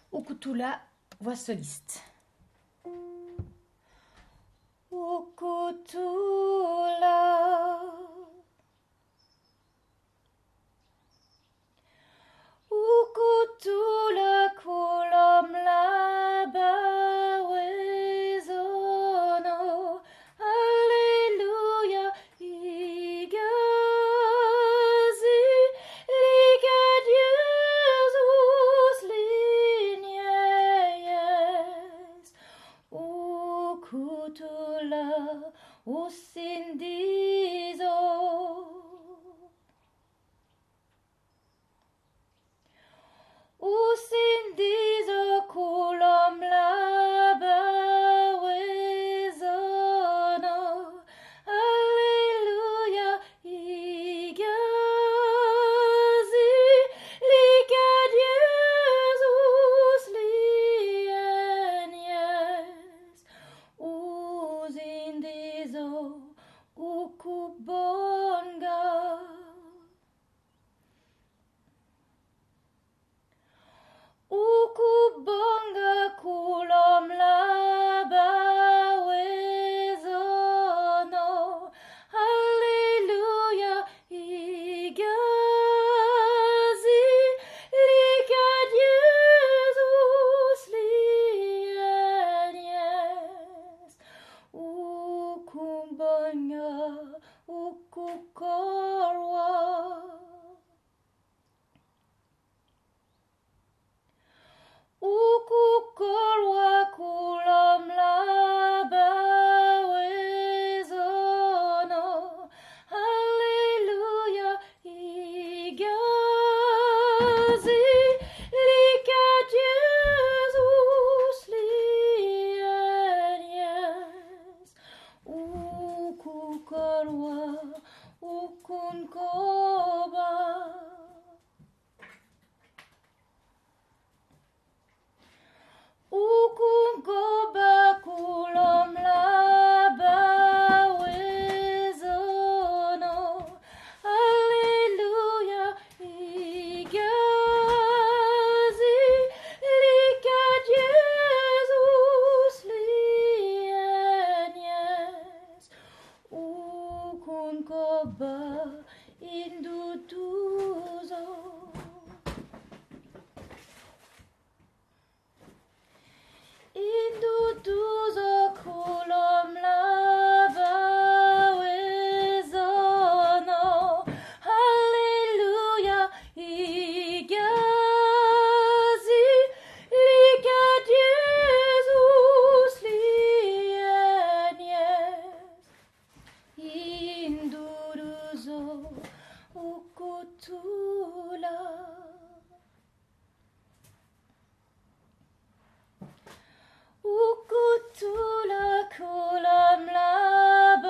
Ukutula, voix soliste. Ukutula, Ukutula kulam laba wezono, Alleluia, igazi, liga Jesus linies, Ukutula, usindizo. Usindizo kulam laba wezono, Alleluia, igazi, liga Jesus lienies, usindizo ukubonga. Ukubonga kulam laba wezono, Alleluia, igazi, liga Jesus lienies, ukubonga, ukukorwa. Ukukorwa kulam laba wezono, Alleluia, igazi, liga Jesus lienies, ukukorwa, ukunkoba. Ukunkoba kulam laba wezono, Alleluia, igazi, liga Jesus lienies, ukunkoba indutuzo. Indutuzo kulam laba wezono, Alleluia, igazi, liga Jesus lienies, indutuzo ukutula. Ukutula kulam laba